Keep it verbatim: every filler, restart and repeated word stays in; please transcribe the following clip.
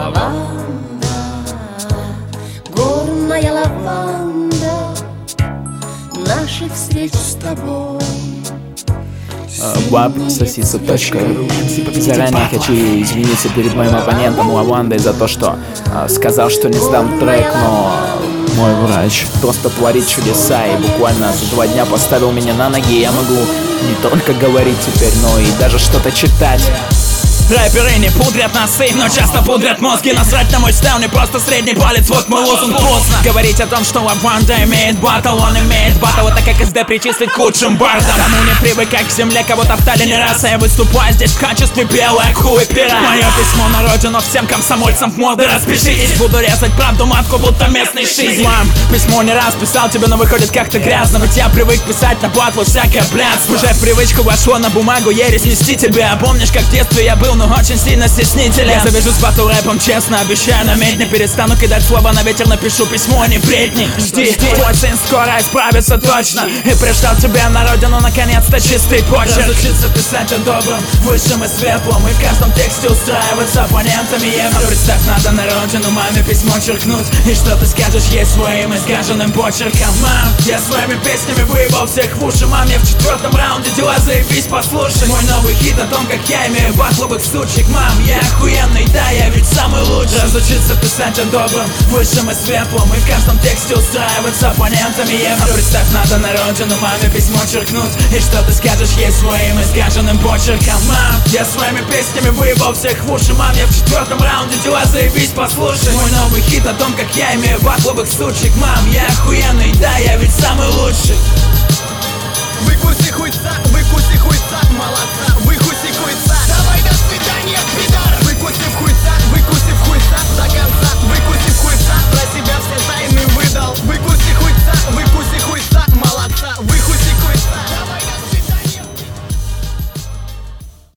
Лаванда, горная лаванда наших встреч с тобой. Баб сосиса точка ру. Заранее хочу извиниться перед моим оппонентом Лавандой за то, что э, сказал, что не сдам трек, но мой врач просто творит чудеса и буквально за два дня поставил меня на ноги. Я могу не только говорить теперь, но и даже что-то читать. Рэперы не пудрят носы, но часто пудрят мозги. Насрать на мой стайл, не просто средний палец, вот мой лозунг. Поздно говорить о том, что Лаванда имеет батл, он имеет батл. Это как СД причислить к лучшим бардам. Кому не привыкай к земле, кого топтали не раз, а я выступаю здесь в качестве белой хуй пера. Мое письмо на родину всем комсомольцам в морды распишитесь. Буду резать правду матку, будто местный шизм. Письмо не раз писал тебе, но выходит как-то грязно. Ведь я привык писать на батлу всякое блядство. Уже в привычку вошло на бумагу ересь нести тебе. А помнишь, как в детстве я был, но очень сильно стеснителен. Я завяжу с батл рэпом, честно обещаю наметь. Не перестану кидать слова на ветер, напишу письмо, не бредни. Жди, твой сын скоро исправится точно. И пришлал тебе на родину наконец-то чистый почерк. Разучиться писать о добром, высшем и светлом. И в каждом тексте устраивать с оппонентами ема. Представь, надо на родину маме письмо черкнуть. И что ты скажешь ей своим искаженным почерком? Мам, я своими песнями выебал всех в уши. Мам, я в четвертом раунде, дела заебись, послушай. Мой новый хит о том, как я имею батловых сучек. Мам, я охуенный, да, я ведь самый лучший. Разучиться писать о добром, высшем и светлом. И в каждом тексте устраивать с оппонентами ема. Представь, надо на родину маме письмо черкнуть. И что ты скажешь ей своим искаженным почерком? Мам, я своими песнями выебал всех в уши. Мам, я в четвертом раунде, дела заебись, послушай. Мой новый хит о том, как я имею батловых сучек. Мам, я охуенный, да, я ведь самый лучший. Выкуси хуйца, выкуси хуйца, молодца, выкуси хуйца. Давай, до свидания, пидор. Выкуси в хуйца.